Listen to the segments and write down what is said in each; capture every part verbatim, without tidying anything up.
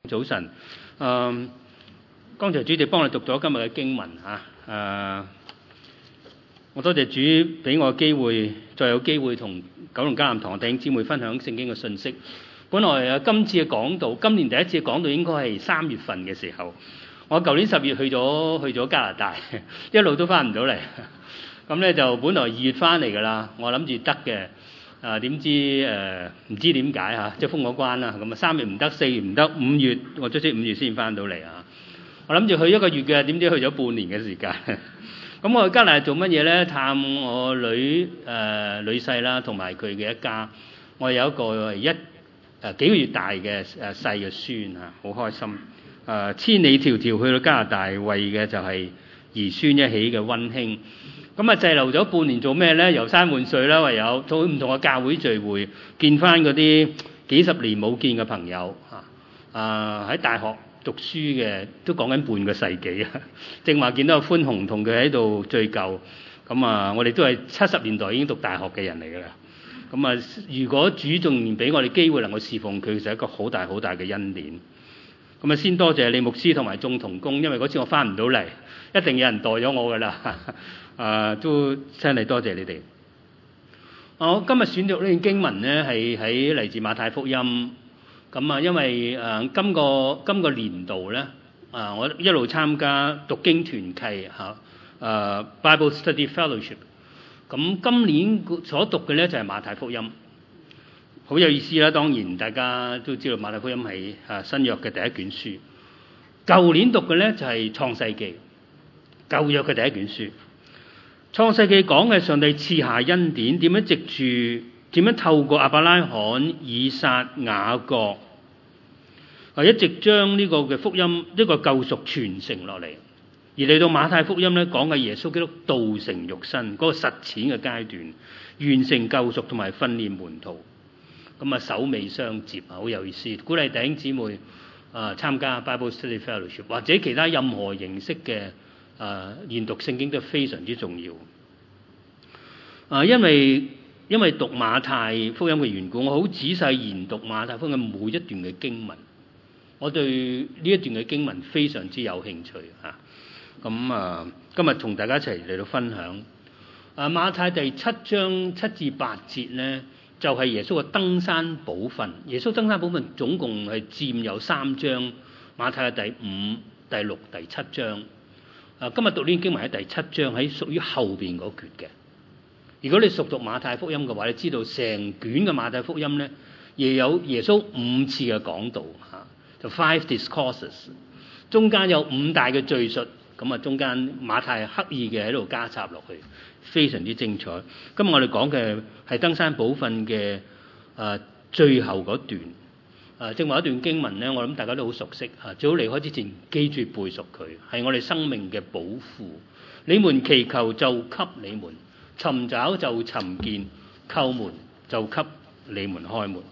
早晨，嗯，剛才主席幫我讀咗今日嘅經文嚇，誒、啊，我多謝主俾我機會，再有機會同九龍迦南堂弟兄姊妹分享聖經嘅信息。本來啊，今次嘅講道，今年第一次嘅講道應該係三月份嘅時候，我舊年十月去咗去咗加拿大，一路都翻唔到嚟，咁咧就本來二月翻嚟㗎啦，我諗住得嘅。啊點知誒唔知點解嚇，即係封咗關啦。咁啊三月唔得，四月唔得，五月我卒之五月先翻到嚟啊！我諗住去一個月嘅，點知去咗半年嘅時間。咁我去加拿大做乜嘢咧？探我女誒、呃、女婿啦，同埋佢嘅一家。我有一個一誒、呃、幾個月大嘅誒細嘅孫嚇，好開心。誒、呃、千里迢迢去到加拿大，為嘅就係兒孫一起嘅溫馨。咁啊滯留咗半年做咩咧？遊山玩水啦，唯有做唔同嘅教會聚會，見翻嗰啲幾十年冇見嘅朋友嚇。啊喺大學讀書嘅都講緊半個世紀啊！正話見到阿寬宏同佢喺度聚舊，咁啊我哋都係七十年代已經讀大學嘅人嚟㗎啦。咁啊如果主仲俾我哋機會能夠侍奉佢，就係一個好大好大嘅恩典。咁啊先多謝李牧師同埋眾同工，因為嗰次我翻唔到嚟，一定有人代咗我㗎啦。啊，都真係多謝你哋。我今日選讀呢段經文呢，係喺嚟自馬太福音。咁啊，因為誒、呃、今個今個年度呢，啊、呃、我一路參加讀經團契嚇，誒、呃、Bible Study Fellowship。咁今年所讀嘅呢，就係、是、馬太福音，好有意思啦。當然大家都知道馬太福音係誒新約嘅第一卷書。舊年讀嘅呢，就係、是、創世記，舊約嘅第一卷書。創世記講嘅上帝賜下恩典，點樣藉住點樣透過亞伯拉罕、以撒、雅各，啊一直將呢個嘅福音呢個救贖傳承落嚟，而嚟到馬太福音咧講嘅耶穌基督道成肉身嗰個實踐嘅階段，完成救贖同埋訓練門徒，咁啊首尾相接啊，好有意思。鼓勵弟兄姊妹啊參加 Bible Study Fellowship 或者其他任何形式嘅。啊，研讀聖經都非常之重要。啊，因為因為讀馬太福音嘅緣故，我好仔細研讀馬太福音嘅每一段嘅經文，我對呢一段嘅經文非常之有興趣嚇。咁啊，啊，今日同大家一齊嚟到分享。啊，馬太第七章七至八節咧，就係、是、耶穌嘅登山寶訓。耶穌登山寶訓總共係佔有三章，馬太嘅第五、第六、第七章。啊！今日讀呢段經文喺第七章，喺屬於後邊嗰橛嘅。如果你熟讀馬太福音嘅話，你知道成卷嘅馬太福音咧，亦有耶穌五次嘅講道嚇，就 five discourses， 中間有五大嘅敘述，咁啊中間馬太刻意嘅喺度加插落去，非常之精彩。今日我哋講嘅係登山寶訓嘅啊最後嗰段。啊，正話一段經文咧，我諗大家都好熟悉啊。最好離開之前記住背熟佢，係我哋生命嘅寶庫。你們祈求就給你們，尋找就尋見，叩門就給你們開門。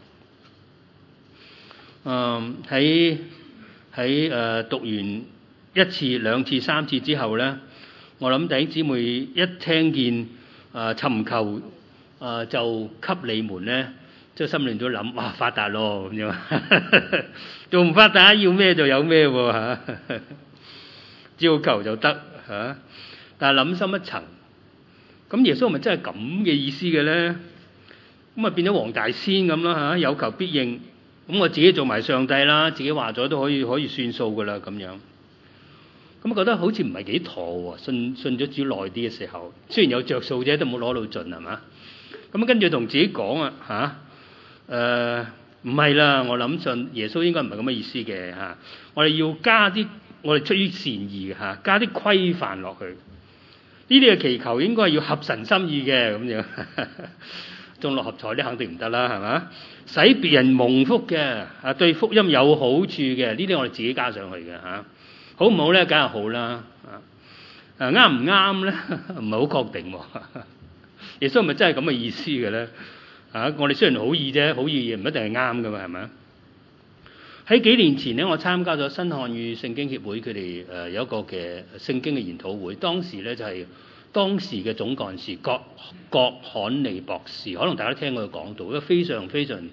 嗯，喺喺誒讀完一次、兩次、三次之後咧，我諗弟兄姊妹一聽見啊尋求啊就給你們咧。即係心裏都諗，哇發達咯咁樣，仲唔發達？要咩就有咩喎嚇，照求就得嚇。但係諗深一層，咁耶穌係咪真係咁嘅意思嘅咧？咁啊變咗黃大仙咁啦嚇，有求必應。咁我自己做埋上帝啦，自己話咗都可以可以算數噶啦咁樣。咁啊覺得好似唔係幾妥喎，信信咗主耐啲嘅時候，雖然有着數啫，都冇攞到盡係嘛。咁跟住同自己講啊嚇。誒唔係啦，我諗信耶穌應該唔係咁嘅意思嘅嚇、啊。我哋要加啲，我哋出於善意嘅嚇，加啲規範落去。呢啲嘅祈求應該係要合神心意嘅咁樣。中六合彩啲肯定唔得啦，係嘛？使別人蒙福嘅啊，對福音有好處嘅，呢啲我哋自己加上去嘅嚇、啊。好唔好咧？梗係好啦。啊，啱唔啱咧？唔係好確定喎。耶穌係咪真係咁嘅意思嘅咧？啊！我哋雖然好意啫，好意嘢唔一定係啱噶嘛，係咪？喺幾年前咧，我參加咗新漢語聖經協會，佢哋誒有一個嘅聖經嘅研討會。當時咧就係、是、當時嘅總幹事郭郭罕利博士，可能大家都聽過佢講道，一個非常非常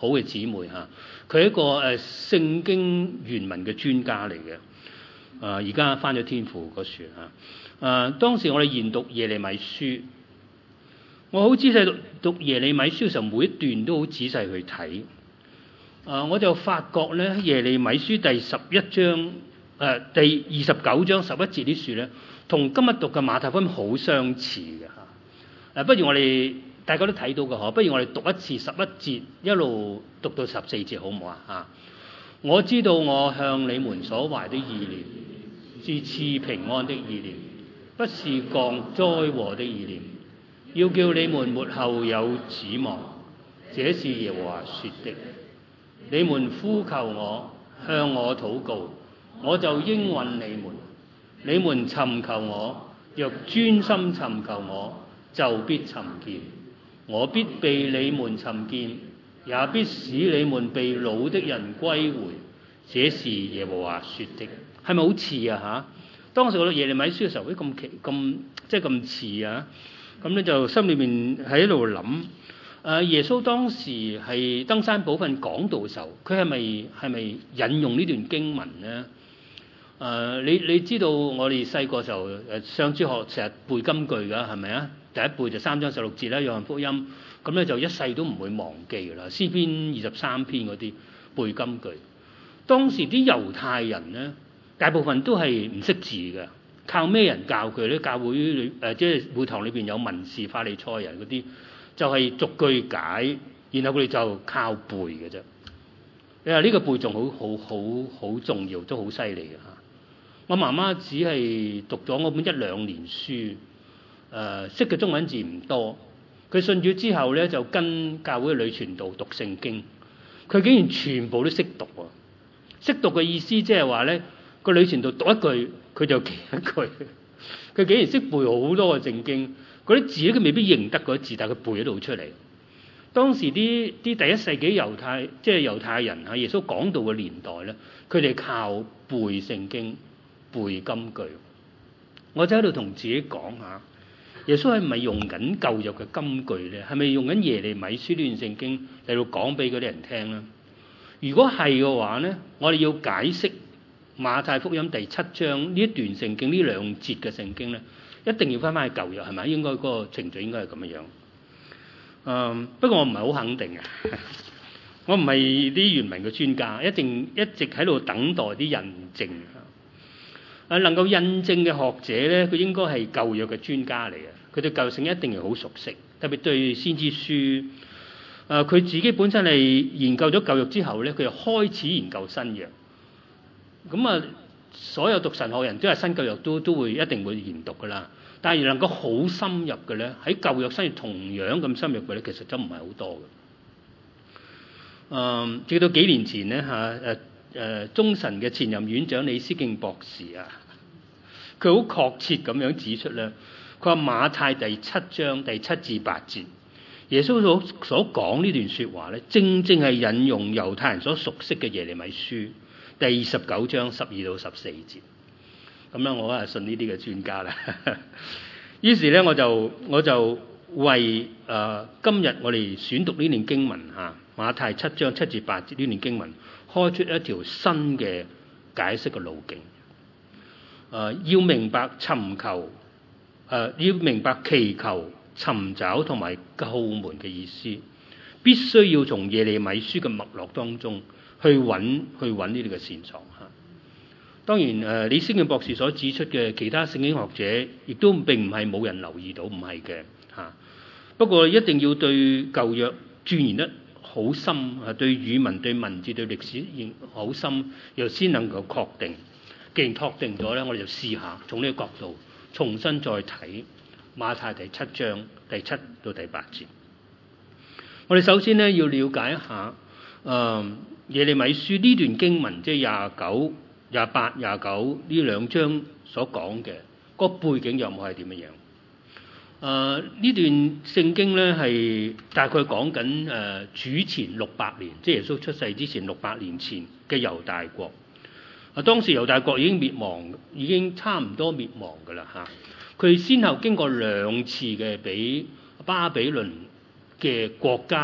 好嘅姊妹嚇，佢係一個誒聖經原文嘅專家嚟嘅。誒而家翻咗天父嗰處嚇。誒、呃、當時我哋研讀耶利米書，我好仔細讀讀耶利米書嘅時候，每一段都好仔細去睇。誒、呃、我就發覺咧，耶利米書第十一章誒、呃、第二十九章十一節啲書咧，同今日讀嘅馬太福音好相似嘅嚇。誒不如我哋大家都睇到嘅嗬，不如我哋讀一次十一節，一路讀到十四節好唔好啊？嚇！我知道我向你們所懷的意念是賜平安的意念，不是降災禍的意念，要叫你們末後有指望。這是耶和華說的。你們呼求我，向我禱告，我就應允你們。你們尋求我，若專心尋求我，就必尋見。我必被你們尋見，也必使你們被擄的人歸回。這是耶和華說的。係咪好似啊？嚇！當時我讀耶利米書嘅時候，啲咁奇咁即係咁似啊！咁咧就心裏面喺度諗，誒耶穌當時係登山寶訓講道嘅時候，佢係咪係咪引用呢段經文咧？誒、呃、你你知道我哋細個時候誒上主學成日背金句㗎，係咪啊？第一背就三章十六節啦，約翰福音，咁咧就一世都唔會忘記㗎啦。詩篇二十三篇嗰啲背金句，當時啲猶太人咧，大部分都係唔識字嘅，靠咩人教佢咧？教會裏誒即係會堂裏邊有文士、法利賽人嗰啲，就係、是、逐句解，然後佢哋就靠背嘅啫。你話呢個背誦好好好好重要，都好犀利嘅嚇。我媽媽只係讀咗我本一兩年書。誒、呃、識嘅中文字唔多，佢信主之後咧就跟教會嘅女傳道讀聖經，佢竟然全部都識讀喎！識讀嘅意思即係話咧，個女傳道讀一句，佢就記一句，佢竟然識背好多個聖經，嗰啲字咧佢未必認得嗰啲字，但係佢背得到出嚟。當時啲啲第一世紀猶太即係猶太人喺耶穌講道嘅年代咧，佢哋靠背聖經、背金句。我就喺度同自己講下。耶穌係咪用緊舊約嘅金句咧？係咪用緊耶利米書呢段聖經嚟到講俾嗰啲人聽咧？如果係嘅話咧，我哋要解釋馬太福音第七章呢一段聖經呢兩節嘅聖經咧，一定要翻翻去舊約係咪？應該嗰個程序應該係咁樣樣。嗯，不過我唔係好肯定嘅，我唔係啲原文嘅專家，一定一直喺度等待啲印證。啊，能夠印證嘅學者咧，佢應該係舊約嘅專家嚟嘅，佢對舊約聖經一定係好熟悉，特別對先知書。誒、呃，佢自己本身係研究咗舊約之後咧，佢又開始研究新約。咁啊，所有讀神學人都係新舊約都都會一定會研讀噶啦。但係能夠好深入嘅咧，喺舊約新約同樣咁深入嘅咧，其實真唔係好多嘅。嗯、呃，直到幾年前咧嚇誒誒中神嘅前任院長李思敬博士啊。佢好確切咁樣指出咧，佢話馬太第七章第七至八節，耶穌所所講呢段説話咧，正正係引用猶太人所熟悉嘅耶利米書第二十九章十二到十四節。咁樣我係信呢啲嘅專家啦。於是咧，我就我就為誒、呃、今日我哋選讀呢段經文嚇馬太七章七至八節呢段經文，開出一條新嘅解釋嘅路徑。誒、呃、要明白尋求，誒、呃、要明白祈求、尋找同埋叩門嘅意思，必須要從耶利米書嘅脈絡當中去揾去揾呢啲嘅線索嚇。當然誒、呃，李思敬博士所指出嘅其他聖經學者，亦都並唔係冇人留意到，唔係嘅嚇。不過一定要對舊約鑽研得好深，係對語文、對文字、對歷史認好深，又先能夠確定。既然確定咗咧，我哋就試下從呢個角度重新再睇馬太第七章第七到第八節。我哋首先咧要了解一下誒、呃、耶利米書呢段經文，即係廿九、廿八、廿九呢兩章所講嘅個背景有冇係點樣樣？誒、呃、呢段聖經咧係大概講緊誒主前六百年，即係耶穌出世之前六百年前嘅猶大國。啊！當時猶大國已經滅亡，已經差唔多滅亡㗎啦嚇。佢先後經過兩次嘅俾巴比倫嘅國家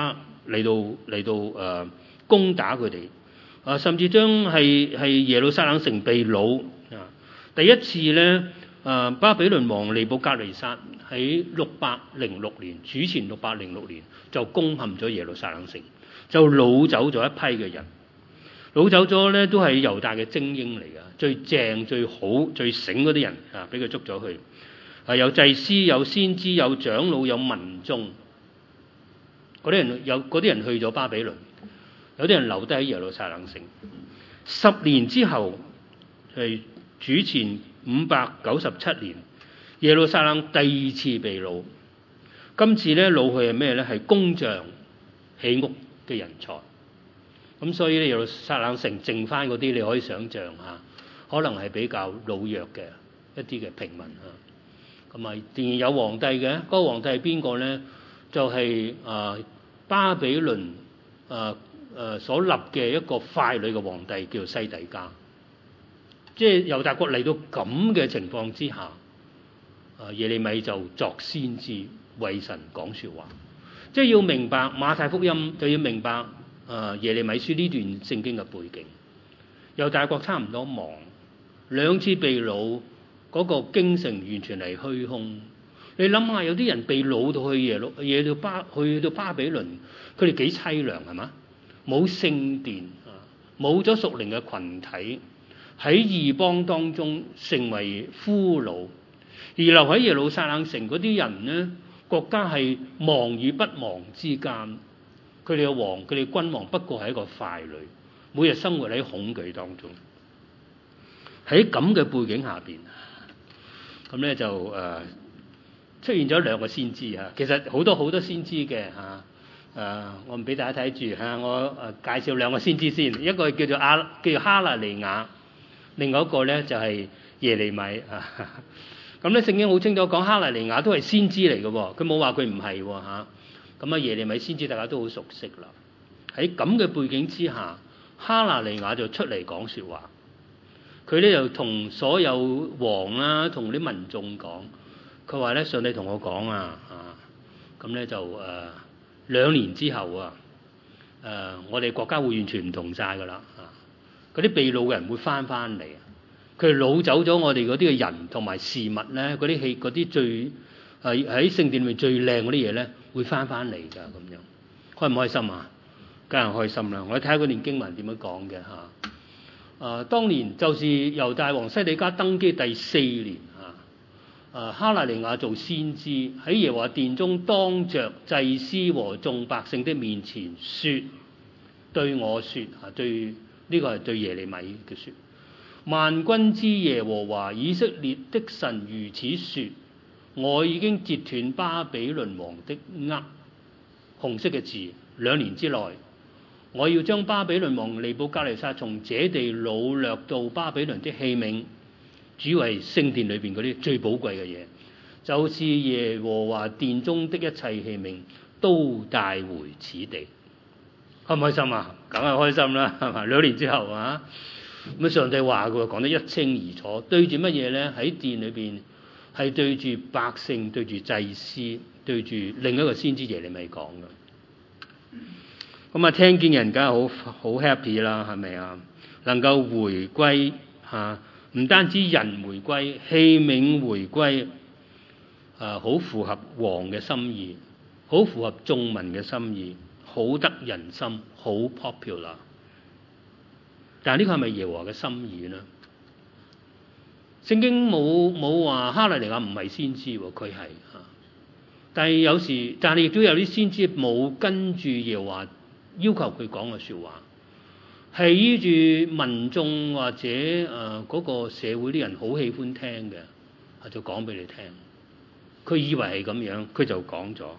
嚟到嚟到誒、呃、攻打佢哋，啊，甚至將係係耶路撒冷城被擄啊！第一次咧，誒巴比倫王尼布甲尼撒喺六百零六年，主前六百零六年就攻陷咗耶路撒冷城，就擄走咗一批嘅人，擄走咗咧都係猶大嘅精英嚟㗎，最正、最好、最醒嗰啲人啊，俾佢捉咗去。啊，有祭司、有先知、有長老、有民眾，嗰啲人有嗰啲人去咗巴比倫，有啲人留低喺耶路撒冷城。十年之後係主前五百九十七年，耶路撒冷第二次被擄。今次咧擄去係咩咧？係工匠起屋嘅人才。咁所以咧耶路撒冷城剩翻嗰啲，你可以想象下，可能係比較老弱嘅一啲嘅平民啊。咁啊，仍然有皇帝嘅，嗰、那個皇帝係邊個咧？就係、是、啊、呃、巴比倫啊誒所立嘅一個傀儡嘅皇帝，叫做西底家。即係猶大國嚟到咁嘅情況之下，啊耶利米就作先知為神講說話。即係要明白馬太福音，就要明白啊耶利米書呢段聖經嘅背景。猶大國差唔多亡，兩次被擄。嗰個京城完全係虛空，你諗下，有啲人被擄到去耶路耶路巴去到巴比倫，佢哋幾凄涼係嘛？冇聖殿啊，冇咗屬靈嘅群體，喺異邦當中成為俘虜，而留喺耶路撒冷城嗰啲人呢，國家係亡與不亡之間，佢哋嘅王佢哋君王不過係一個傀儡，每日生活喺恐懼當中。喺咁嘅背景下邊。咁咧就誒、呃、出現咗兩個先知嚇，其實好多好多先知嘅嚇誒，我唔俾大家睇住嚇，我誒介紹兩個先知先，一個叫做阿叫做哈拿尼雅，另外一個咧就係、是、耶利米啊。咁咧聖經好清楚講哈拿尼雅都係先知嚟嘅喎，佢冇話佢唔係喎嚇。咁啊耶利米先知大家都好熟悉啦。喺咁嘅背景之下，哈拿尼雅就出嚟講説話。佢咧就同所有王啦，同啲民眾講，佢話咧上帝同我講啊，啊，咁咧就誒、呃、兩年之後啊，誒、呃、我哋國家會完全唔同晒噶啦，啊，嗰啲被擄嘅人會翻翻嚟，佢哋擄走咗我哋嗰啲嘅人同埋事物咧，嗰啲器嗰啲最係喺聖殿裏面最靚嗰啲嘢咧，會翻翻嚟㗎咁樣，開唔開心啊？梗係開心啦！我睇下嗰段經文點樣講嘅嚇。啊、呃，當年就是猶大王西底家登基第四年啊，啊哈拿尼雅做先知喺耶和華殿中當着祭司和眾百姓的面前說，對我說啊，對呢、這個係對耶利米嘅說，萬軍之耶和華以色列的神如此說，我已經截斷巴比倫王的軛，紅色嘅字，兩年之內。我要將巴比倫王尼布甲尼撒從這地擄掠到巴比倫的器皿，主要係聖殿裏邊嗰啲最寶貴嘅嘢，就是耶和華殿中的一切器皿，都帶回此地。開唔開心啊？梗係開心啦，係嘛？兩年之後啊，咁上帝話佢講得一清二楚，對住乜嘢咧？喺殿裏邊係對住百姓，對住祭司，對住另一個先知耶利米講嘅。咁啊，聽見人梗係好好 happy 啦，係咪啊？能夠回歸嚇，唔單止人回歸，器皿回歸，啊，好符合王嘅心意，好符合眾民嘅心意，好得人心，好 popular。但係呢個係咪耶和華嘅心意呢？聖經冇冇話哈拿尼雅唔係先知喎，佢係嚇。但係有時，但係亦都有啲先知冇跟住耶和華要求佢講嘅説話，係依住民眾或者誒嗰、呃那個社會啲人好喜歡聽嘅，就講俾你聽。佢以為係咁樣，佢就講咗。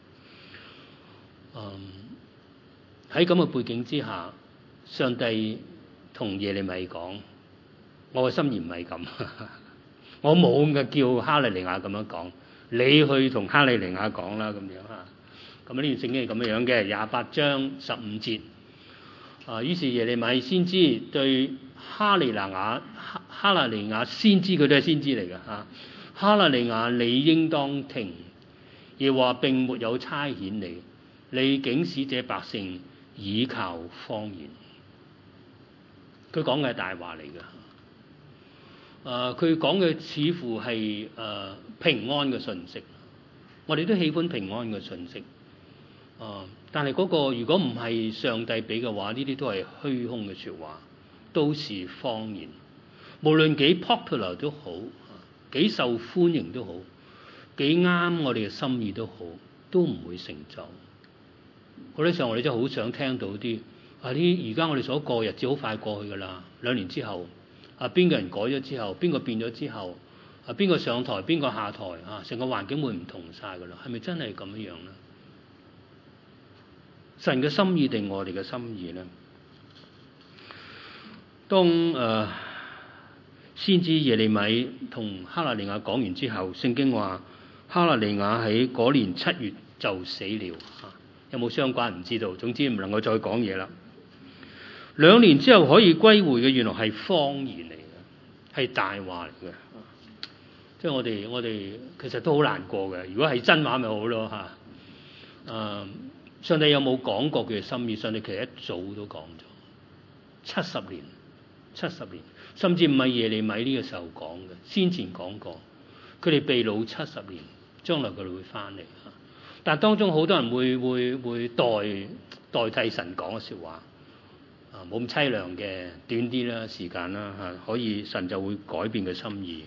嗯，喺咁嘅背景之下，上帝同耶利米講：我嘅心意唔係咁，我冇嘅叫哈拿尼雅咁樣講，你去同哈拿尼雅講啦，咁樣嚇。咁呢段聖經係咁樣嘅，廿八章十五節。啊，於是耶利米先知對哈尼拿雅、哈拿尼雅先知，佢都係先知嚟嘅嚇。哈拿尼雅，你應當聽，耶和華並沒有差遣你， 你竟使這百姓倚靠謊言。佢講嘅係大話嚟嘅。誒、呃，佢講嘅似乎係誒、呃、平安嘅訊息。我哋都喜歡平安嘅訊息。啊、呃！但係嗰個如果唔係上帝俾嘅話，呢啲都係虛空嘅説話，都是謊言。無論幾 popular 都好，幾受歡迎都好，幾啱我哋嘅心意都好，都唔會成就。好多時候我哋真係好想聽到啲啊！啲而家我哋所過日子好快過去㗎啦，兩年之後啊，邊個人改咗之後，邊個變咗之後啊，邊個上台，邊個下台啊，成個環境會唔同晒㗎啦？係咪真係咁樣咧？神嘅心意定我哋嘅心意咧？當誒、呃、先知耶利米同哈拿尼亞講完之後，聖經話哈拿尼亞喺嗰年七月就死了。啊、有冇相關唔知道？總之唔能夠再講嘢啦。兩年之後可以歸回嘅，原來係謊言嚟嘅，係大話嚟嘅。即係我哋我哋其實都好難過嘅。如果係真話咪好咯嚇。誒、啊。上帝有冇講過佢嘅心意？上帝其實一早都講咗，七十年，七十年，甚至唔係耶利米呢個時候講嘅，先前講過，佢哋被擄七十年，將來佢哋會翻嚟。但係當中好多人會會會代代替神講嘅説話，啊，冇咁凄涼嘅，短啲啦，時間啦嚇，可以神就會改變佢心意，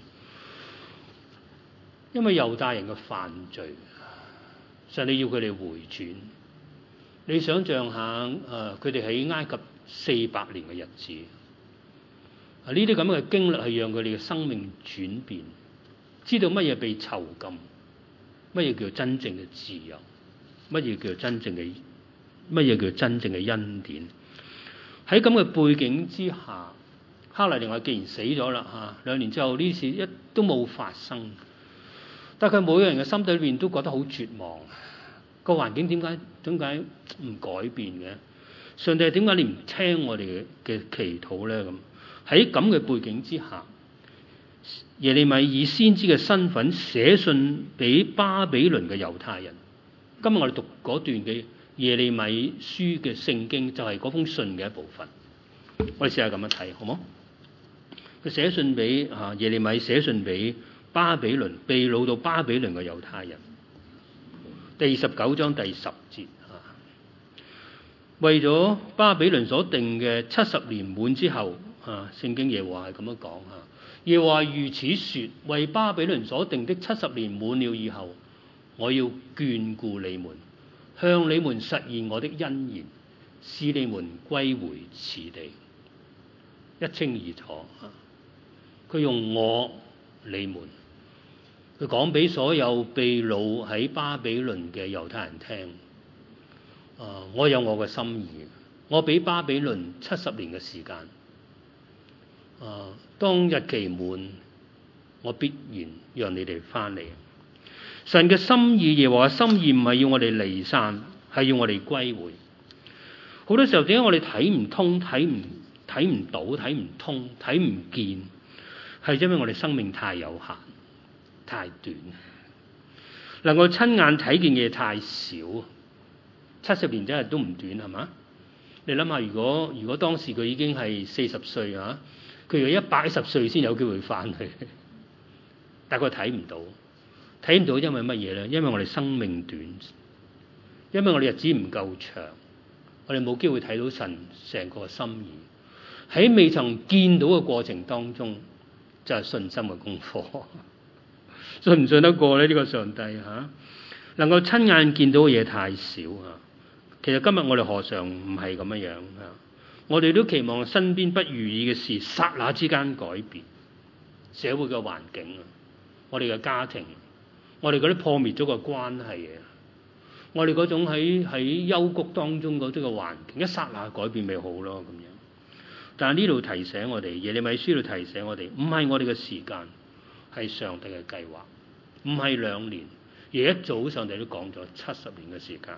因為猶大人嘅犯罪，上帝要佢哋回轉。你想象下，誒佢哋喺埃及四百年嘅日子，啊呢啲咁嘅經歷係讓佢哋嘅生命轉變，知道乜嘢被囚禁，乜嘢叫真正嘅自由，乜嘢叫真正嘅乜嘢叫真正嘅恩典。喺咁嘅背景之下，哈拿尼亞既然死咗啦嚇，兩年之後呢事一都冇發生，但係每個人嘅心底裏邊都覺得好絕望。個環境點解點解唔改變嘅？上帝點解你唔聽我哋嘅祈禱咧？咁喺咁嘅背景之下，耶利米以先知嘅身份寫信俾巴比倫嘅猶太人。今日我哋讀嗰段嘅耶利米書嘅聖經，就係嗰封信嘅一部分。我哋試下咁樣睇，好冇？佢寫信俾啊耶利米寫信俾巴比倫被擄到巴比倫嘅猶太人。第二十九章第十節啊，為咗巴比倫所定嘅七十年滿之後啊，聖經耶和華係咁樣講啊，耶和華如此說：為巴比倫所定的七十年滿了以後，我要眷顧你們，向你們實現我的恩言，使你們歸回此地。一清二楚啊！佢用我你們。佢講俾所有被擄喺巴比倫嘅猶太人聽，啊，我有我嘅心意，我俾巴比倫七十年嘅時間，啊，當日期滿，我必然讓你哋翻嚟。神嘅心意，耶和華心意唔係要我哋離散，係要我哋歸回。好多時候點解我哋睇唔通、睇唔睇唔到、睇唔通、睇唔見，係因為我哋生命太有限。太短，能夠親眼睇見嘅嘢太少。七十年真係都唔短，係嘛？你諗下，如果如果當時佢已經係四十歲啊，佢要一百一十歲先有機會翻去，但係佢睇唔到，睇唔到，因為乜嘢咧？因為我哋生命短，因為我哋日子唔夠長，我哋冇機會睇到神成個心意。喺未曾見到嘅過程當中，就係信心嘅功課。信唔信得過咧？呢個上帝嚇能夠親眼見到嘅嘢太少啊！其實今日我哋何嘗唔係咁樣樣啊？我哋都期望身邊不如意嘅事剎那之間改變，社會嘅環境啊，我哋嘅家庭，我哋嗰啲破滅咗嘅關係啊，我哋嗰種喺喺幽谷當中嗰啲嘅環境，一剎那改變咪好咯咁樣。但係呢度提醒我哋，耶利米書度提醒我哋，唔係我哋嘅時間。係上帝嘅計劃，唔係兩年，而一早上帝都講咗七十年嘅時間。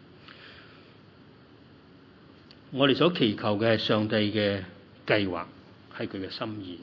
我哋所祈求嘅係上帝嘅計劃，係佢嘅心意。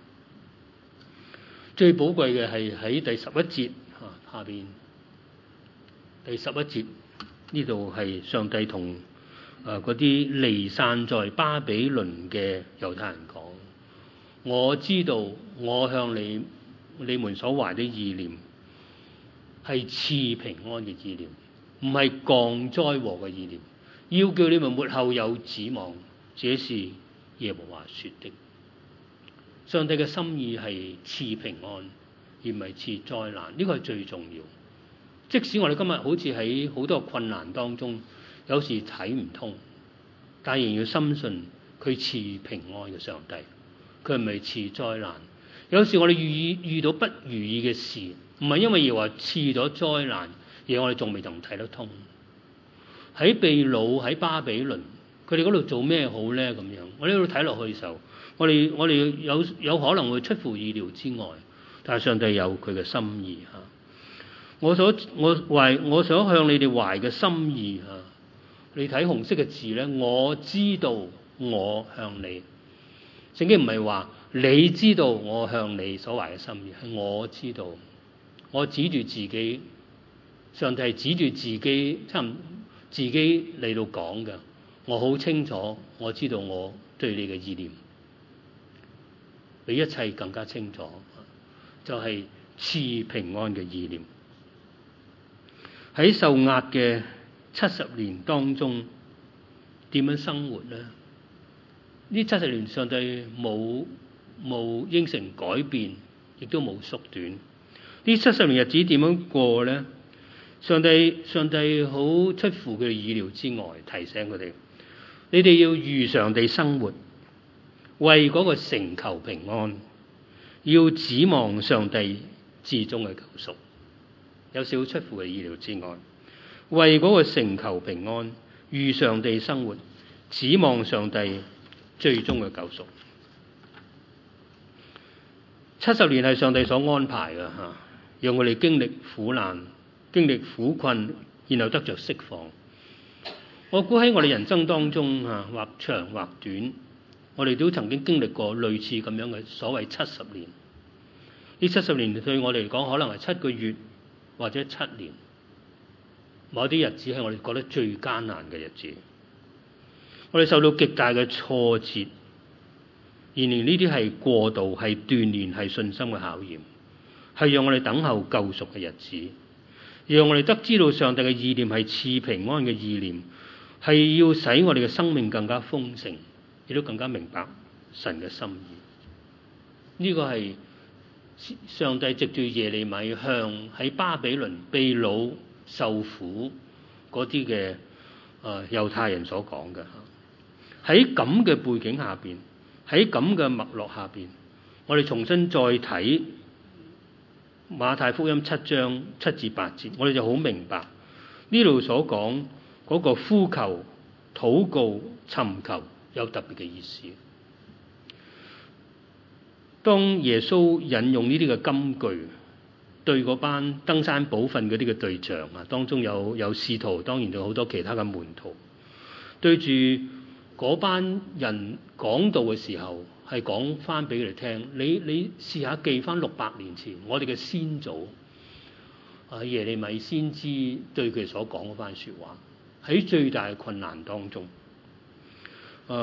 最寶貴嘅係喺第十一節下邊，第十一節呢度係上帝同誒嗰啲離散在巴比倫嘅猶太人講：我知道我向你你們所懷的意念係賜平安嘅意念，唔係降災禍嘅意念，要叫你們末後有指望。這是耶和華說的。上帝嘅心意係賜平安，而唔係賜災難。呢個係最重要。即使我哋今日好似喺好多困難當中，有時睇唔通，但仍要深信佢賜平安嘅上帝，佢唔係賜災難。有時我哋遇遇到不如意嘅事，唔係因為耶和華賜咗災難，而我哋仲未能睇得通。喺被擄喺巴比倫，佢哋嗰度做咩好咧？咁樣我哋喺度睇落去嘅時候，我哋我哋有有可能會出乎意料之外，但係上帝有佢嘅心意嚇。我所我懷我想向你哋懷嘅心意嚇，你睇紅色嘅字咧，我知道我向你。聖經唔係話你知道我向你所懷嘅心意，係我知道。我指住自己，上帝係指住自己，差唔自己嚟到講嘅。我好清楚，我知道我對你嘅意念比一切更加清楚，就係賜平安嘅意念。喺受壓嘅七十年當中，點樣生活呢？呢七十年上帝冇冇應承改變，亦都冇縮短。呢七十年日子點樣過呢？上帝上帝好出乎佢哋意料之外，提醒佢哋：你哋要如常地生活，為嗰個城求平安，要指望上帝至終嘅救贖。有少出乎佢意料之外，為嗰個城求平安，如常地生活，指望上帝最終嘅救贖。七十年係上帝所安排嘅嚇，讓我哋經歷苦難、經歷苦困，然後得着釋放。我估喺我哋人生當中嚇，或長或短，我哋都曾經經歷過類似咁樣嘅所謂七十年。呢七十年對我哋嚟講，可能係七個月或者七年。某啲日子係我哋覺得最艱難嘅日子，我哋受到極大嘅挫折。然而呢啲係過渡，係鍛鍊，係信心嘅考驗，係讓我哋等候救贖嘅日子，讓我哋得知道上帝嘅意念係賜平安嘅意念，係要使我哋嘅生命更加豐盛，亦都更加明白神嘅心意。呢個係上帝藉住耶利米向喺巴比倫被擄受苦嗰啲嘅誒猶太人所講嘅。喺咁嘅背景下邊，喺咁嘅脈絡下邊，我哋重新再睇馬太福音七章七至八節，我哋就好明白呢度所講嗰個呼求、禱告、尋求有特別嘅意思。當耶穌引用呢啲嘅金句，對嗰班登山寶訓嗰啲嘅對象啊，當中有有使徒，當然有好多其他嘅門徒，對住嗰班人講道嘅時候，係講翻俾佢哋聽。你你試下記翻六百年前，我哋嘅先祖啊耶利米先知對佢哋所講嗰番説話，喺最大嘅困難當中，誒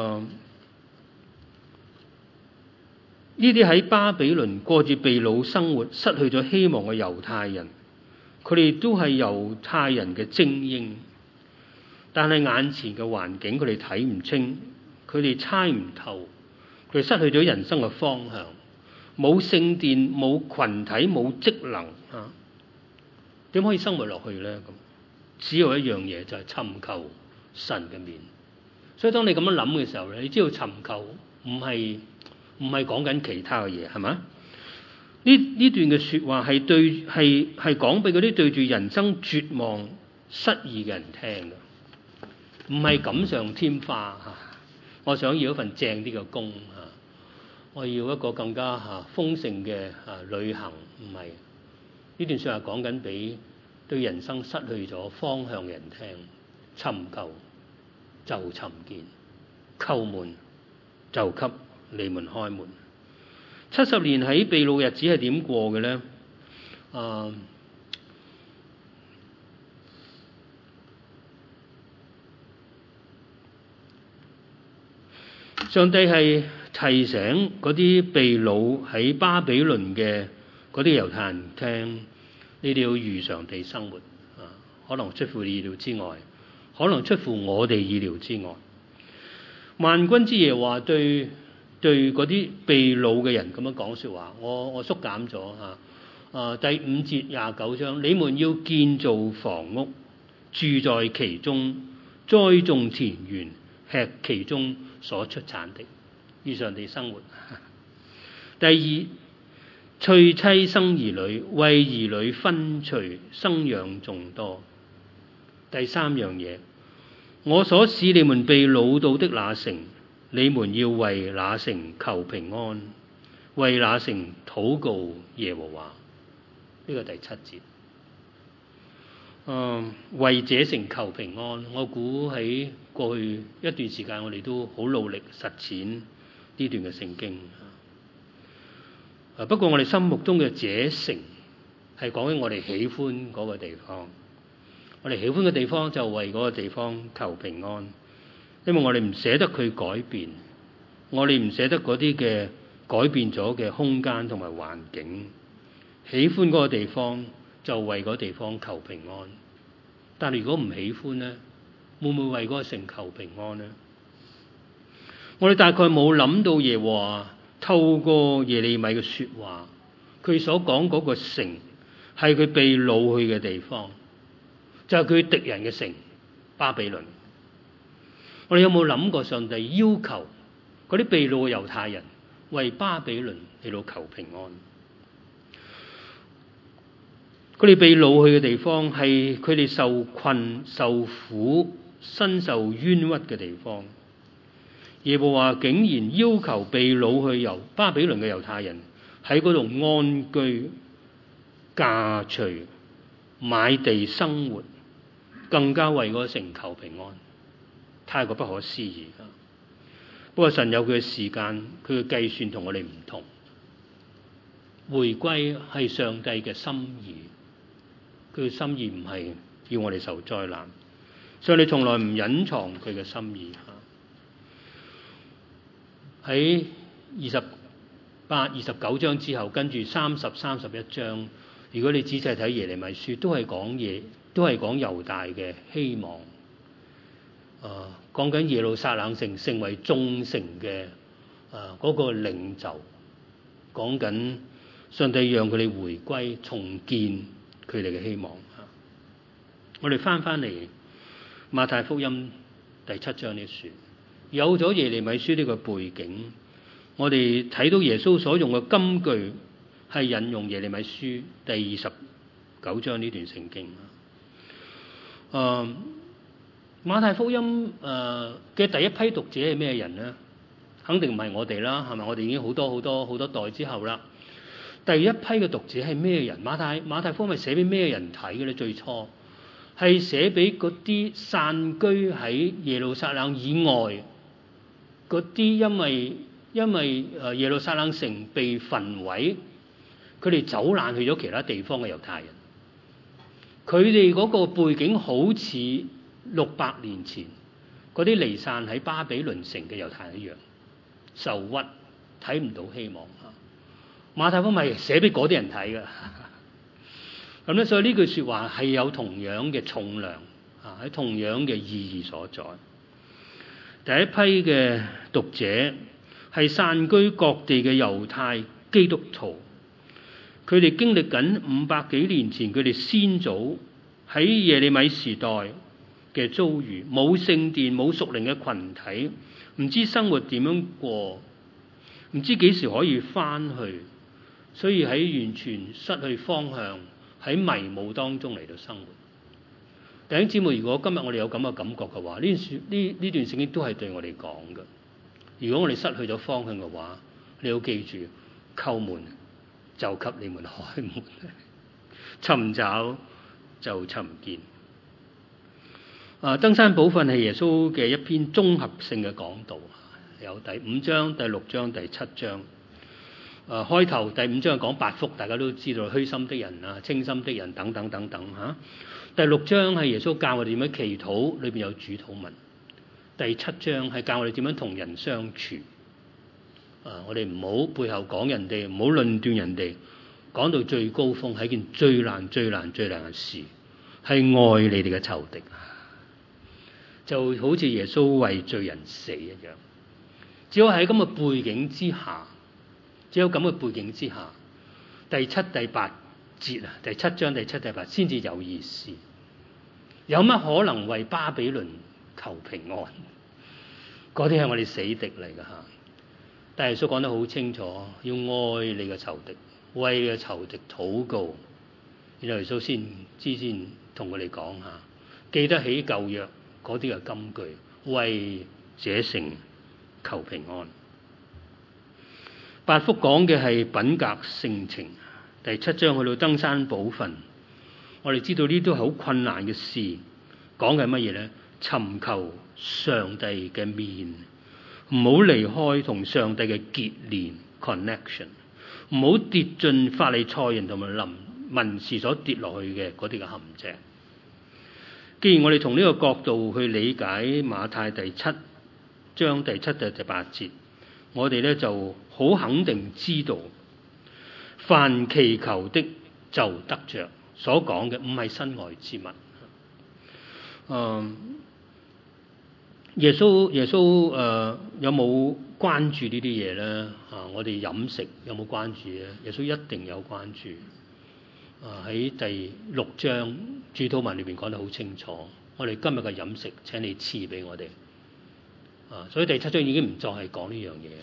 呢啲喺巴比倫過住被擄生活、失去咗希望嘅猶太人，佢哋都係猶太人嘅精英。但係眼前嘅環境，佢哋睇唔清，佢哋猜唔透，佢哋失去咗人生嘅方向，冇聖殿、冇群體、冇職能啊，點可以生活落去咧？咁只有一樣嘢，就係尋求神嘅面。所以當你咁樣諗嘅時候咧，你知道尋求唔係唔係講緊其他嘅嘢，係咪？呢呢段嘅說話係對係係講俾嗰啲對住人生絕望失意嘅人聽嘅。唔係錦上添花嚇，我想要一份正啲嘅工嚇，我要一個更加嚇豐盛嘅嚇旅行，唔係呢段説話講緊俾對人生失去咗方向嘅人聽。尋求就尋見，叩門就給你們開門。七十年喺被擄日子係點過嘅咧？啊！ 上帝係提醒嗰啲被擄喺巴比倫嘅嗰啲猶太人聽，你哋要如常地生活啊，可能出乎意料之外，可能出乎我哋意料之外。萬軍之耶和華對對嗰啲被擄嘅人咁樣講說話，我我縮減咗吓。啊，第五節廿九章，你們要建造房屋，住在其中，栽種田園，吃其中所出產的，如常地生活。第二，娶妻生兒女，為兒女分娶，生養眾多。第三樣嘢，我所使你們被擄到的那城，你們要為那城求平安，為那城禱告耶和華。呢個第七節。嗯，為這城求平安，我估喺過去一段時間，我哋都好努力實踐呢段嘅聖經。啊，不過我哋心目中嘅這城係講緊我哋喜歡嗰個地方，我哋喜歡嘅地方就為嗰個地方求平安，因為我哋唔捨得佢改變，我哋唔捨得嗰啲嘅改變咗嘅空間同埋環境，喜歡嗰個地方就為嗰個地方求平安。但係如果唔喜歡呢，會唔會為嗰個城求平安呢？我哋大概冇諗到耶和華透過耶利米嘅說話，佢所講嗰個城係佢被擄去嘅地方，就係佢敵人嘅城巴比倫。我哋有冇諗過上帝要求嗰啲被擄嘅猶太人為巴比倫嚟到求平安？佢哋被擄去嘅地方係佢哋受困、受苦、身受冤屈嘅地方。耶和華竟然要求被擄去由巴比倫嘅猶太人喺嗰度安居、嫁娶、買地生活，更加為嗰個城求平安，太過不可思議。不過神有佢嘅時間，佢嘅計算同我哋唔同。回歸係上帝嘅心意。佢嘅心意唔係要我哋受災難，所以你從來唔隱藏佢嘅心意。喺二十八、二十九章之後，跟住三十、三十一章，如果你仔細睇耶利米書，都係講嘢，都係講猶大嘅希望。誒、呃，講緊耶路撒冷城成為眾城嘅誒嗰個領袖，講緊上帝讓佢哋回歸重建佢哋嘅希望。我哋翻翻嚟馬太福音第七章呢書，有咗耶利米書呢個背景，我哋睇到耶穌所用嘅金句係引用耶利米書第二十九章呢段聖經。誒、呃，馬太福音誒嘅、呃、第一批讀者係咩人呢？肯定唔係我哋啦，係咪？我哋已經好多好多好多代之後啦。第一批嘅讀者係咩人？馬太馬太福音係寫俾咩人睇嘅咧？最初係寫俾嗰啲散居喺耶路撒冷以外嗰啲，因為因為誒耶路撒冷城被焚毀，佢哋走難去咗其他地方嘅猶太人。佢哋嗰個背景好似六百年前嗰啲離散喺巴比倫城嘅猶太人一樣，受屈，睇唔到希望。馬太福音係寫俾嗰啲人睇嘅，咁咧，所以呢句說話係有同樣嘅重量啊，喺同樣嘅意義所在。第一批嘅讀者係散居各地嘅猶太基督徒，佢哋經歷緊五百幾年前佢哋先祖喺耶利米時代嘅遭遇，冇聖殿，冇屬靈嘅群體，唔知生活點樣過，唔知幾時可以翻去。所以喺完全失去方向，喺迷霧當中嚟到生活。弟兄姊妹，如果今日我哋有咁嘅感覺嘅話，呢段呢呢段聖經都係對我哋講嘅。如果我哋失去咗方向嘅話，你要記住，叩門就給你們開門，尋找就尋見。啊，登山寶訓係耶穌嘅一篇綜合性嘅講道，有第五章、第六章、第七章。誒、啊、開頭第五章係講八福，大家都知道虛心的人啊、清心的人等等等等嚇、啊。第六章係耶穌教我哋點樣祈禱，裏邊有主禱文。 第七章係教我哋點樣同人相處。啊，我哋唔好背後講人哋，唔好論斷人哋。講到最高峰係一件最難、最難、最難嘅事，係愛你哋嘅仇敵，就好似耶穌為罪人死一樣。只有喺咁嘅背景之下，只有咁嘅背景之下，第七、第八節啊，第七章第七、第八先至有意思。有乜可能為巴比倫求平安？嗰啲係我哋死敵嚟㗎嚇。但耶穌講得好清楚，要愛你嘅仇敵，為你嘅仇敵禱告。然後耶穌先知先同佢哋講下，記得起舊約嗰啲嘅金句，為這城求平安。八福講嘅係品格性情，第七章去到登山寶訓，我哋知道呢啲好困難嘅事，講嘅係乜嘢呢？尋求上帝嘅面，唔好離開同上帝嘅結連 connection， 唔好跌進法利賽人同埋林文士所跌落去嘅嗰啲嘅陷阱。既然我哋從呢個角度去理解馬太第七章第七到第八節，我哋咧就好肯定知道，凡祈求的就得着。所講嘅唔係身外之物。嗯，耶穌耶穌誒、呃、有冇關注呢啲嘢咧？啊，我哋飲食有冇關注咧？耶穌一定有關注。啊，喺第六章主禱文裏邊講得好清楚，我哋今日嘅飲食請你賜俾我哋。啊，所以第七章已經唔再係講呢樣嘢。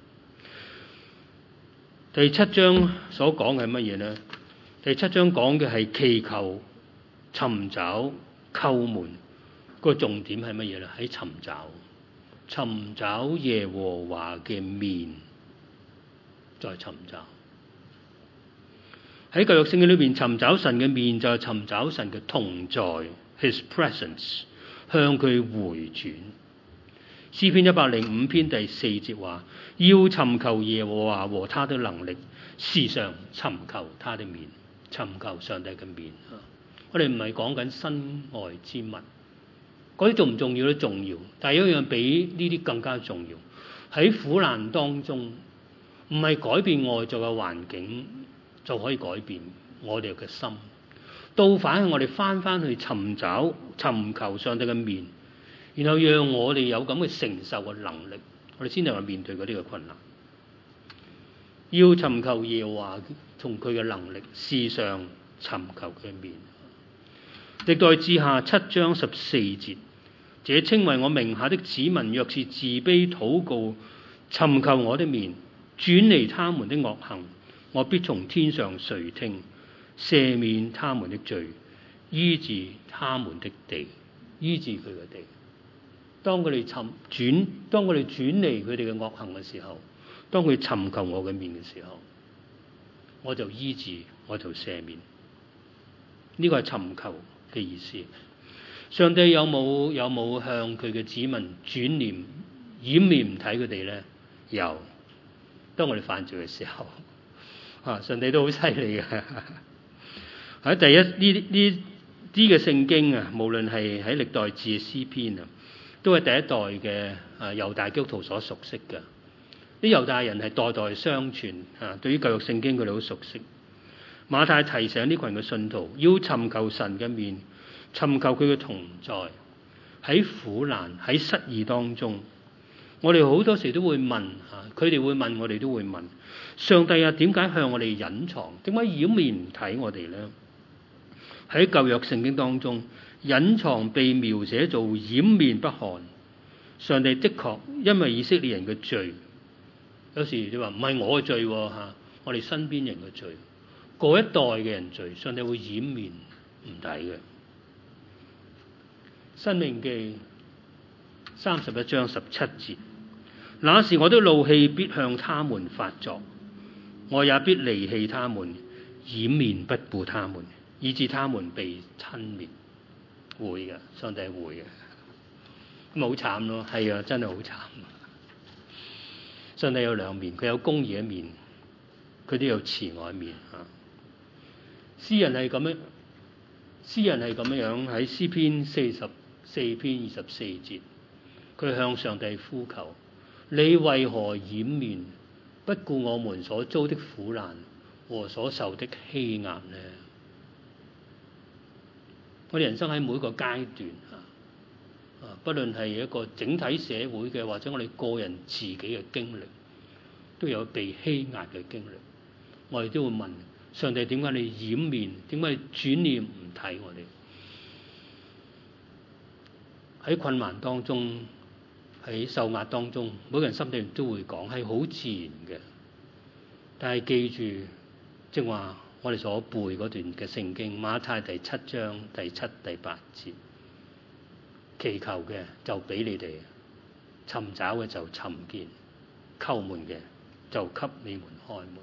第七章所講嘅係乜嘢呢？第七章講嘅係祈求、尋找、叩門。個重點係乜嘢呢？喺尋找，尋找耶和華嘅面，再尋找。喺舊約聖經裏邊，尋找神嘅面就係尋找神嘅同在 ，His presence， 向佢回轉。詩篇一百零五篇第四節話：要尋求耶和華和他的能力，時常尋求他的面，尋求上帝嘅面。我哋唔係講緊身外之物，嗰啲重唔重要都重要，但係有一樣比呢啲更加重要。喺苦難當中，唔係改變外在嘅環境就可以改變我哋嘅心，倒反係我哋翻翻去尋找、尋求上帝嘅面，然後讓我哋有咁嘅承受嘅能力，我哋先能夠面對嗰啲嘅困難。要尋求耶和華同佢嘅能力，時常尋求佢嘅面。歷代志下七章十四節，這稱為我名下的子民，若是自卑禱告，尋求我的面，轉離他們的惡行，我必從天上垂聽，赦免他們的罪，醫治他們的地，醫治佢嘅地。當佢哋尋轉，當佢哋轉離佢哋嘅惡行嘅時候，當佢尋求我嘅面嘅時候，我就醫治，我就赦免。呢個係尋求嘅意思。上帝有冇有冇向佢嘅子民轉念掩面唔睇佢哋咧？有。當我哋犯罪嘅時候，啊，上帝都好犀利嘅。喺第一呢呢啲嘅聖經啊，無論係喺歷代志嘅詩篇啊，都係第一代嘅啊猶大基督徒所熟悉嘅。啲猶大人係代代相傳啊，對於舊約聖經佢哋好熟悉。馬太提醒呢群嘅信徒要尋求神嘅面，尋求佢嘅同在。喺苦難喺失意當中，我哋好多時都會問啊，佢哋會問，我哋都會問上帝啊，點解向我哋隱藏？點解掩面唔睇我哋呢？喺舊約聖經當中，隱藏被描寫做掩面不看。上帝的確因為以色列人嘅罪，有時你話唔係我嘅罪吓、啊，我哋身邊人嘅罪，嗰一代嘅人罪，上帝會掩面唔睇嘅。申命記三十一章十七節，那時我的怒氣必向他們發作，我也必離棄他們，掩面不顧他們，以致他們被吞滅。會嘅，上帝會嘅，咁好慘咯，係啊，真係好慘。上帝有兩面，佢有公義一面，佢都有慈愛一面啊。詩人係咁樣，詩人係咁樣喺詩篇四十四篇二十四節， 佢向上帝呼求：你為何掩面不顧我們所遭的苦難和所受的欺壓呢？我哋人生喺每一個階段啊，不論係一個整體社會嘅，或者我哋個人自己嘅經歷，都有被欺壓嘅經歷。我哋都會問上帝：點解你掩面？點解你轉念唔睇我哋？喺困難當中，喺受壓當中，每個人心裏都會講係好自然嘅。但係記住，正話我哋所背嗰段嘅聖經，馬太第七章第七、第八節，祈求嘅就俾你哋，尋找嘅就尋見，叩門嘅就給你們開門。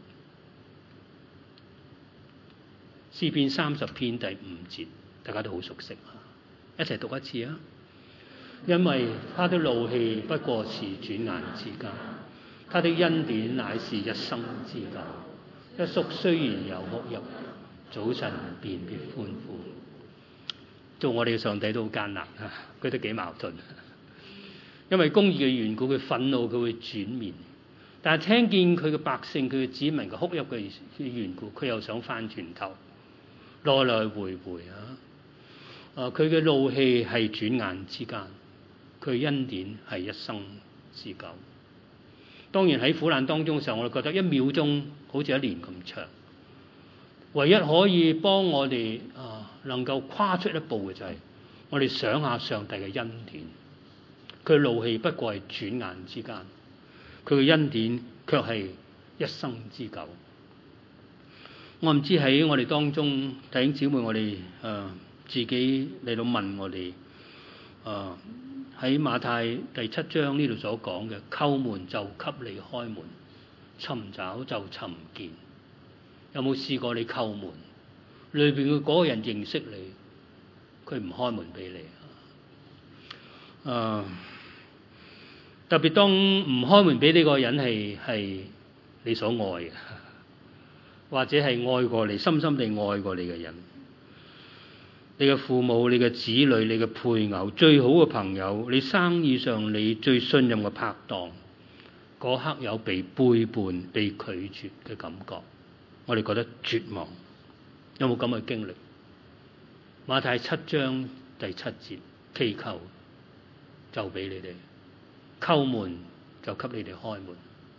詩篇三十篇第五節，大家都好熟悉啊，一齊讀一次啊！因為他的怒氣不過是轉眼之間，他的恩典乃是一生之久。一宿雖然有哭泣，早晨便必歡呼。做我哋嘅上帝都好艱難啊，佢都幾矛盾。因為公義嘅緣故，佢憤怒，佢會轉面；但係聽見佢嘅百姓、佢嘅子民嘅哭泣嘅緣故，佢又想翻轉頭，來來回回啊！啊，佢嘅怒氣係轉眼之間。佢恩典係一生之久。當然喺苦難當中嘅時候，我哋覺得一秒鐘好似一年咁長。唯一可以幫我哋啊能夠跨出一步嘅就係我哋想下上帝嘅恩典。佢怒氣不過係轉眼之間，佢嘅恩典卻係一生之久。我唔知喺我哋當中弟兄姊妹，我哋誒、啊、自己嚟到問我哋誒。喺馬太第七章呢度所講嘅，叩門就給你開門，尋找就尋見。有冇試過你叩門，裏邊嘅嗰個人認識你，佢唔開門俾你？啊，特別當唔開門俾你個人係係你所愛嘅，或者係愛過你、深深地愛過你嘅人。你嘅父母、你嘅子女、你嘅配偶、最好嘅朋友、你生意上你最信任嘅拍檔，嗰刻有被背叛、被拒絕嘅感覺，我哋覺得絕望。有冇咁嘅經歷？馬太七章第七節，祈求就俾你哋，叩門就給你哋開門。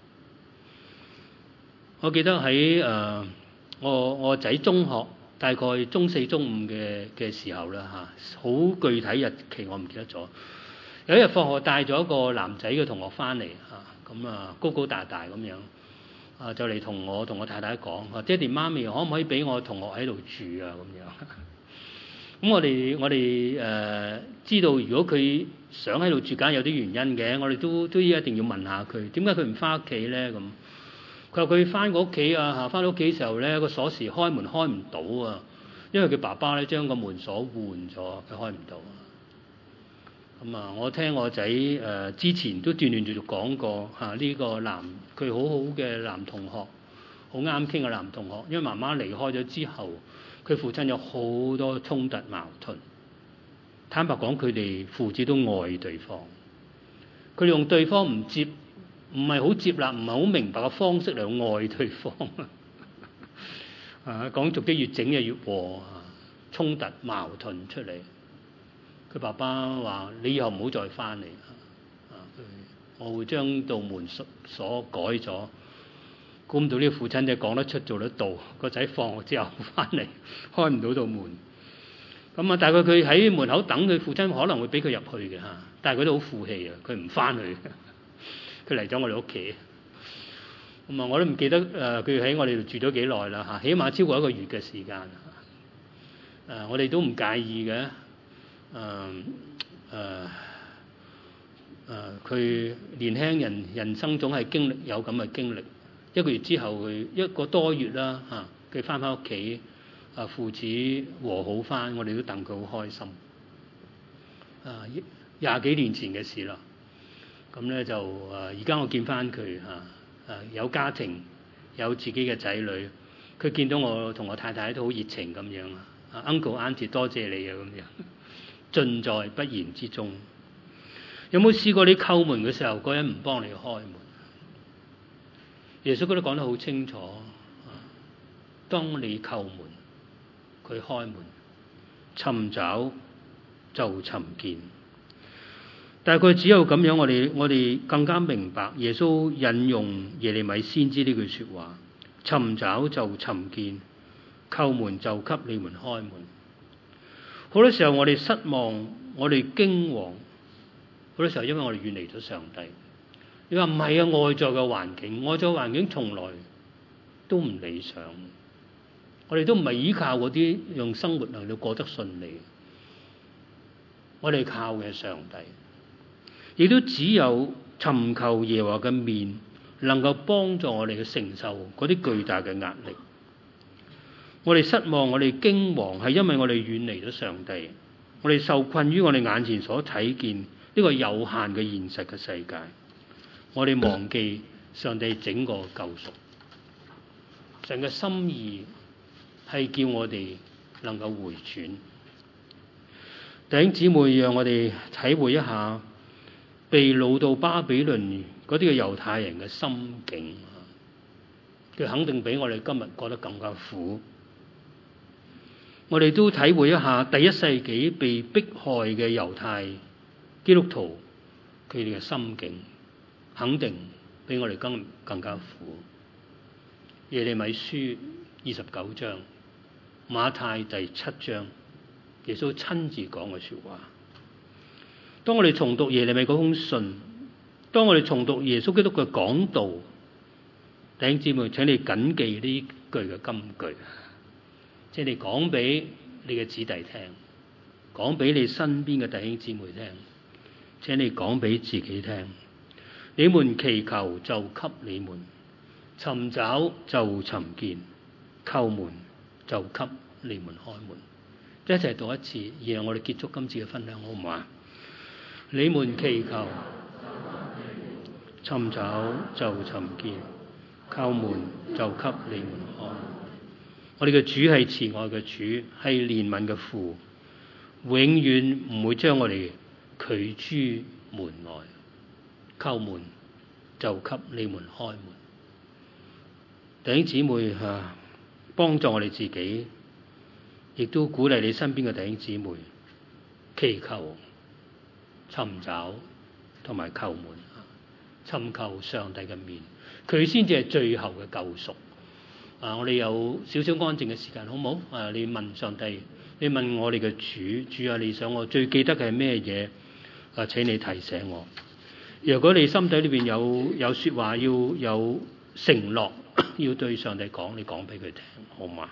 我記得喺誒、呃、我我仔中學。大概中四、中五嘅嘅時候啦嚇，好具體日期我唔記得咗。有一日放學帶咗一個男仔嘅同學翻嚟嚇，咁啊高高大大咁樣，啊就嚟同我同我太太講：爹哋媽咪可唔可以俾我同學喺度住啊？咁樣。咁我哋我哋誒、呃、知道，如果佢想喺度住，梗係有啲原因嘅。我哋都都一定要問下佢，點解佢唔翻屋企咧？咁。佢話佢翻過屋企啊，嚇翻到屋企嘅時候咧，個鎖匙開門開唔到啊，因為佢爸爸咧將個門鎖換咗，佢開唔到。咁啊，我聽我仔誒、呃、之前都斷斷續續講過嚇，呢、啊這個男佢好好嘅男同學，好啱傾嘅男同學，因為媽媽離開咗之後，佢父親有好多衝突矛盾。坦白講，佢哋父子都愛對方，佢哋用對方唔接。唔係好接納，唔係好明白嘅方式嚟愛對方啊！講俗啲，越整就越禍啊！衝突矛盾出嚟，佢爸爸話：你以後唔好再翻嚟啊！我會將道門鎖改咗。估唔到呢個父親就講得出做得到，個仔放學之後翻嚟開唔到道門。咁啊，大概佢喺門口等佢父親，可能會俾佢入去嘅嚇，但係佢都好負氣啊，佢唔翻去。佢嚟咗我哋屋企，咁啊我都唔記得誒，佢喺我哋度住咗幾耐啦嚇，起碼超過一個月嘅時間。誒、呃，我哋都唔介意嘅。誒、呃、誒。呃誒佢、呃、年輕人人生總係經歷有咁嘅經歷，一個月之後佢一個多月啦嚇，佢翻返屋企，啊父子和好翻，我哋都戥佢好開心。啊廿幾年前嘅事啦，咁咧就誒而家我見翻佢嚇，誒有家庭有自己嘅仔女，佢見到我同我太太都好熱情咁樣啊 ，Uncle Auntie 多謝你啊咁樣，盡在不言之中。 有冇試過你叩門嘅時候，嗰人唔幫你開門？耶穌嗰度講得好清楚，當你叩門，佢開門，尋找就尋見。但係佢只有咁樣，我哋我哋更加明白耶穌引用耶利米先知呢句說話：尋找就尋見，叩門就給你們開門。好多時候我哋失望，我哋驚惶，好多時候因為我哋遠離咗上帝。你話唔係啊？外在嘅環境，外在嘅環境從來都唔理想。我哋都唔係依靠嗰啲用生活能夠過得順利，我哋靠嘅係上帝。亦都只有尋求耶和華嘅面，能夠幫助我哋去承受嗰啲巨大嘅壓力。我哋失望，我哋驚惶，係因為我哋遠離咗上帝，我哋受困於我哋眼前所睇見呢個有限嘅現實嘅世界，我哋忘記上帝整個救贖。神嘅心意係叫我哋能夠回轉。弟兄姊妹，讓我哋體會一下被擄到巴比倫嗰啲嘅猶太人嘅心境，佢肯定比我哋今日過得更加苦。我哋都體會一下第一世紀被迫害嘅猶太基督徒佢哋嘅心境，肯定比我哋更更加苦。耶利米書二十九章、馬太第七章，耶穌親自講嘅說話。當我哋重讀耶利米嗰封信，當我哋重讀耶穌基督嘅講道，弟兄姊妹，請你謹記呢句嘅金句，即係你講俾你嘅子弟聽，講俾你身邊嘅弟兄姊妹聽，請你講俾自己聽。你們祈求就給你們，尋找就尋見，叩門就給你們開門。一齊讀一次，然後我哋結束今次嘅分享，好唔好啊？你們祈求，尋找就尋見，叩門就給你們開。我哋嘅主係慈愛嘅主，係憐憫嘅父，永遠唔會將我哋拒諸門外。叩門就給你們開門。弟兄姊妹啊，幫助我哋自己，亦都鼓勵你身邊嘅弟兄姊妹祈求、尋找同埋叩門，尋求上帝嘅面，佢先至係最後嘅救贖。啊，我哋有少少安靜嘅時間，好唔好？啊，你問上帝，你問我哋嘅主，主啊，你想我最記得嘅係咩嘢？啊，請你提醒我。如果你心底裏邊有有說話要有承諾，要對上帝講，你講俾佢聽，好嗎？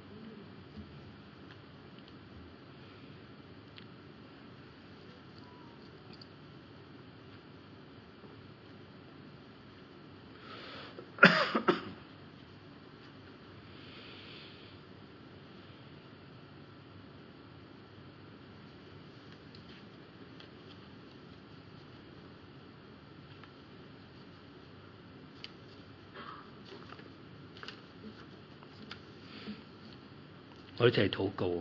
我一齊禱告。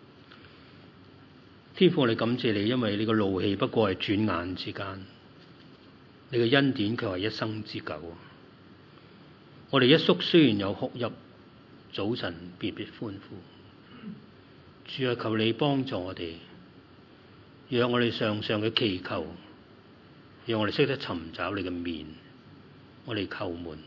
天父，我哋感謝你，因為你個怒氣不過係轉眼之間，你嘅恩典卻係一生之久。我哋一宿雖然有哭泣，早晨別別歡呼。主啊，求你幫助我哋，讓我哋常常嘅祈求，讓我哋識得尋找你嘅面。我哋叩門，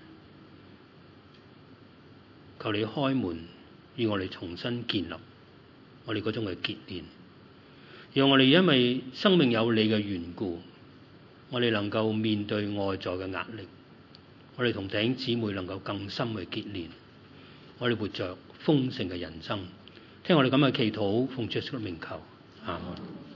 求你開門，與我哋重新建立我哋嗰種嘅結連，讓我哋因為生命有你嘅緣故，我哋能夠面對外在嘅壓力，我哋同弟兄姊妹能夠更深嘅結連，我哋活着豐盛嘅人生。聽我哋咁嘅祈禱，奉主耶穌名求，阿門。